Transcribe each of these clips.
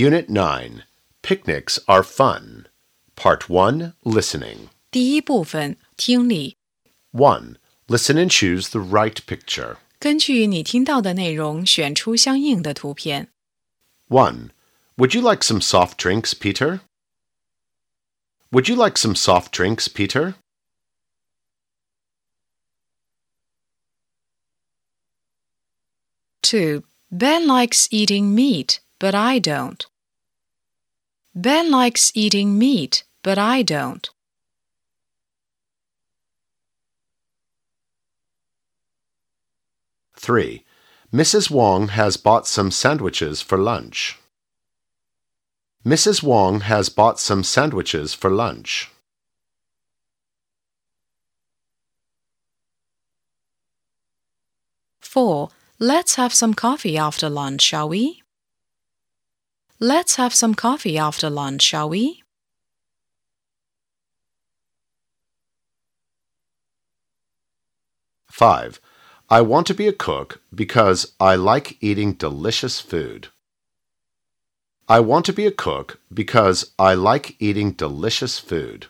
Unit 9. Picnics are fun. Part 1. Listening. 第一部分，听力。 1. Listen and choose the right picture. 根据你听到的内容，选出相应的图片。 1. Would you like some soft drinks, Peter? Would you like some soft drinks, Peter? 2. Ben likes eating meat, but I don't. Ben likes eating meat, but I don't. 3. Mrs. Wong has bought some sandwiches for lunch. Mrs. Wong has bought some sandwiches for lunch. 4. Let's have some coffee after lunch, shall we? Let's have some coffee after lunch, shall we? 5. I want to be a cook because I like eating delicious food. I want to be a cook because I like eating delicious food.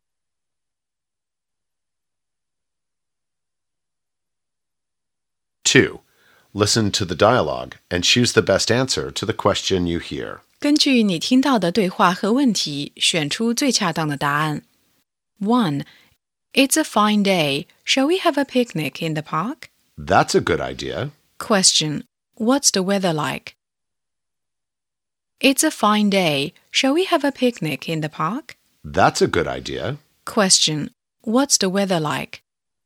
2. Listen to the dialogue and choose the best answer to the question you hear. 根据你听到的对话和问题，选出最恰当的答案。1. It's a fine day. Shall we have a picnic in the park? That's a good idea. Question. What's the weather like? It's a fine day. Shall we have a picnic in the park? That's a good idea. Question. What's the weather like?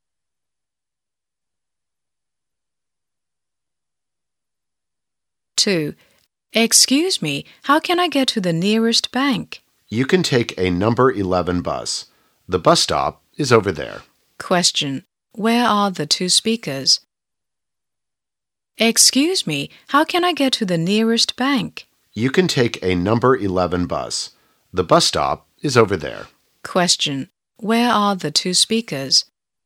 Two. Excuse me, how can I get to the nearest bank? You can take a number 11 bus. The bus stop is over there. Question. Where are the two speakers? Excuse me, how can I get to the nearest bank? You can take a number 11 bus. The bus stop is over there. Question. Where are the two speakers?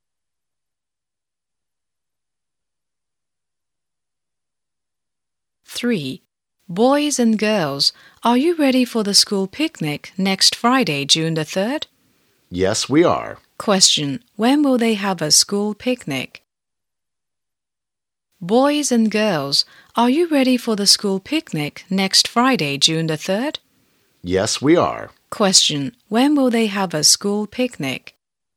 Three. Boys and girls, are you ready for the school picnic next Friday, June the 3rd? Yes, we are. Question. When will they have a school picnic? Boys and girls, are you ready for the school picnic next Friday, June the 3rd? Yes, we are. Question. When will they have a school picnic?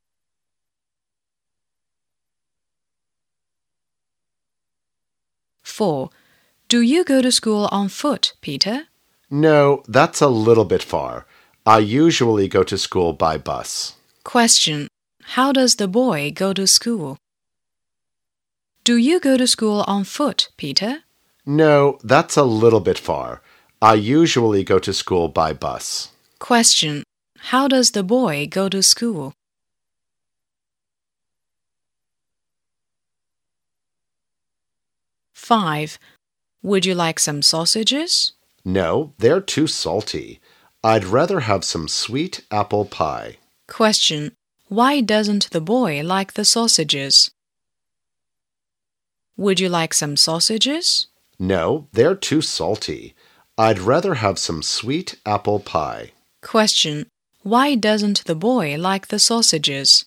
Four. Do you go to school on foot, Peter? No, that's a little bit far. I usually go to school by bus. Question. How does the boy go to school? Do you go to school on foot, Peter? No, that's a little bit far. I usually go to school by bus. Question. How does the boy go to school? Five. Would you like some sausages? No, they're too salty. I'd rather have some sweet apple pie. Question. Why doesn't the boy like the sausages? Would you like some sausages? No, they're too salty. I'd rather have some sweet apple pie. Question. Why doesn't the boy like the sausages?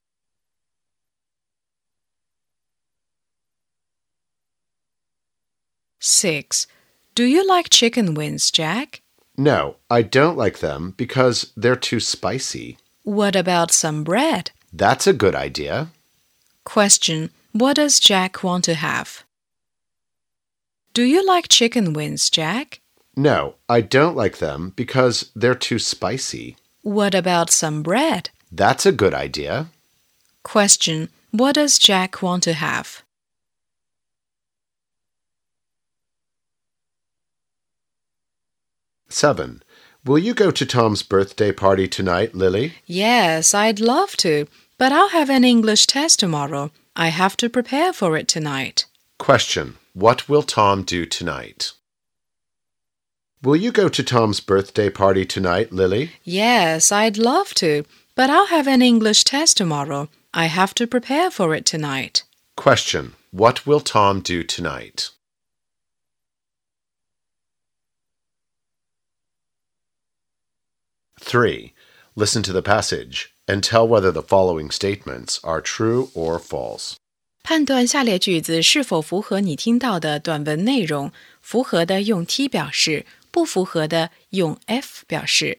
Six. Do you like chicken wings, Jack? No, I don't like them because they're too spicy. What about some bread? That's a good idea. Question. What does Jack want to have? Do you like chicken wings, Jack? No, I don't like them because they're too spicy. What about some bread? That's a good idea. Question. What does Jack want to have? Seven. Will you go to Tom's birthday party tonight, Lily? Yes, I'd love to, but I'll have an English test tomorrow. I have to prepare for it tonight. Question. What will Tom do tonight? Will you go to Tom's birthday party tonight, Lily? Yes, I'd love to, but I'll have an English test tomorrow. I have to prepare for it tonight. Question. What will Tom do tonight? 3. Listen to the passage and tell whether the following statements are true or false. 判断下列句子是否符合你听到的短文内容，符合的用 T 表示，不符合的用 F 表示。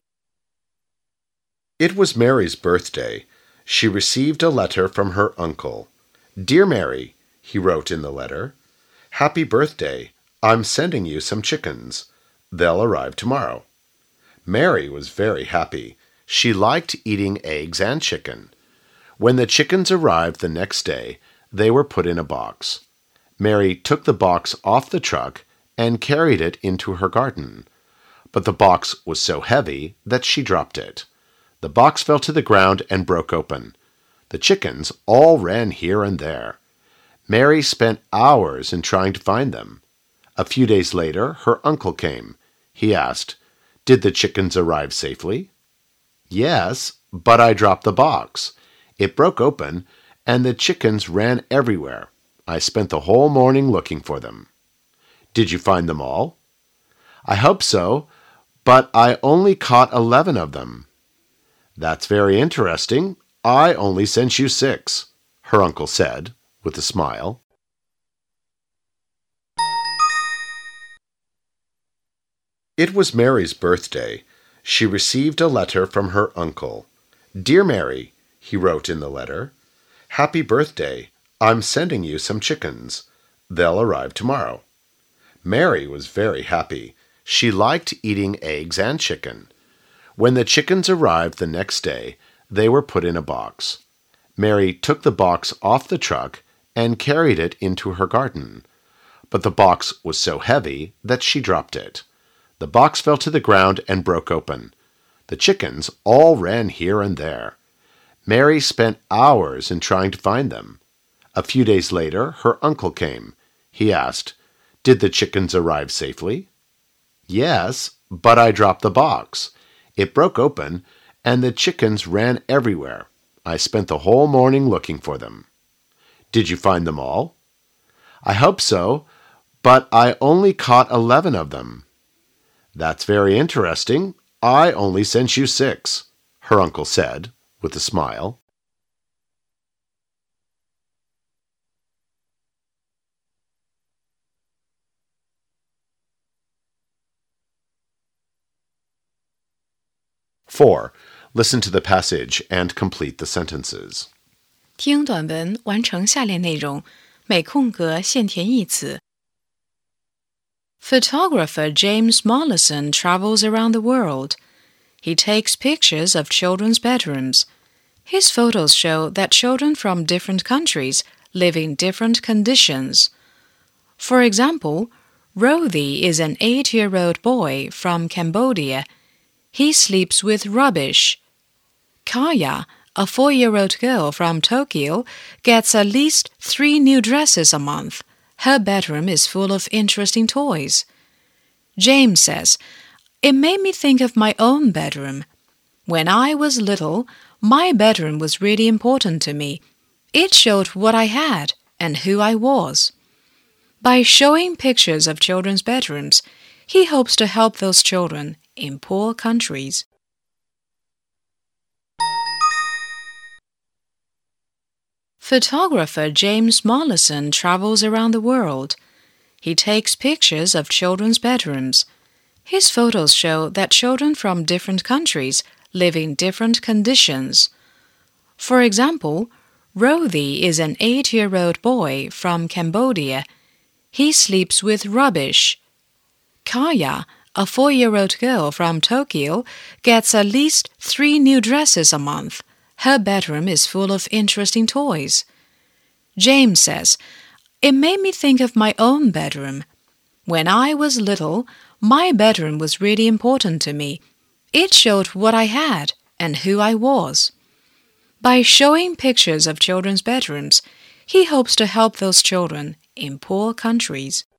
It was Mary's birthday. She received a letter from her uncle. Dear Mary, he wrote in the letter, Happy birthday. I'm sending you some chickens. They'll arrive tomorrow. Mary was very happy. She liked eating eggs and chicken. When the chickens arrived the next day, they were put in a box. Mary took the box off the truck and carried it into her garden. But the box was so heavy that she dropped it. The box fell to the ground and broke open. The chickens all ran here and there. Mary spent hours in trying to find them. A few days later, her uncle came. He asked, Did the chickens arrive safely? Yes, but I dropped the box. It broke open, and the chickens ran everywhere. I spent the whole morning looking for them. Did you find them all? I hope so, but I only caught 11 of them. That's very interesting. I only sent you 6, her uncle said, with a smile. It was Mary's birthday. She received a letter from her uncle. Dear Mary, he wrote in the letter, Happy birthday. I'm sending you some chickens. They'll arrive tomorrow. Mary was very happy. She liked eating eggs and chicken. When the chickens arrived the next day, they were put in a box. Mary took the box off the truck and carried it into her garden. But the box was so heavy that she dropped it. The box fell to the ground and broke open. The chickens all ran here and there. Mary spent hours in trying to find them. A few days later, her uncle came. He asked, Did the chickens arrive safely? Yes, but I dropped the box. It broke open, and the chickens ran everywhere. I spent the whole morning looking for them. Did you find them all? I hope so, but I only caught 11 of them. That's very interesting. I only sent you 6, her uncle said, with a smile. Four. Listen to the passage and complete the sentences. 听短文，完成下列内容，每空格现填一词。Photographer James Mollison travels around the world. He takes pictures of children's bedrooms. His photos show that children from different countries live in different conditions. For example, Rothi is an 8-year-old boy from Cambodia. He sleeps with rubbish. Kaya, a 4-year-old girl from Tokyo, gets at least 3 new dresses a month. Her bedroom is full of interesting toys. James says, It made me think of my own bedroom. When I was little, my bedroom was really important to me. It showed what I had and who I was. By showing pictures of children's bedrooms, he hopes to help those children in poor countries. Photographer James Mollison travels around the world. He takes pictures of children's bedrooms. His photos show that children from different countries live in different conditions. For example, Rothi is an 8-year-old boy from Cambodia. He sleeps with rubbish. Kaya, a 4-year-old girl from Tokyo, gets at least 3 new dresses a month. Her bedroom is full of interesting toys. James says, It made me think of my own bedroom. When I was little, my bedroom was really important to me. It showed what I had and who I was. By showing pictures of children's bedrooms, he hopes to help those children in poor countries.